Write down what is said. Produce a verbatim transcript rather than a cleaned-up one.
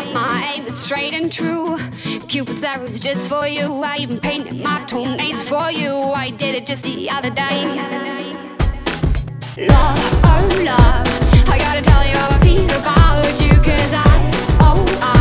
up, my aim is straight and true. Cupid's arrow's just for you. I even painted my toenails for you. I did it just the other day. Love, oh love, I gotta tell you how I feel about you. Cause I, oh I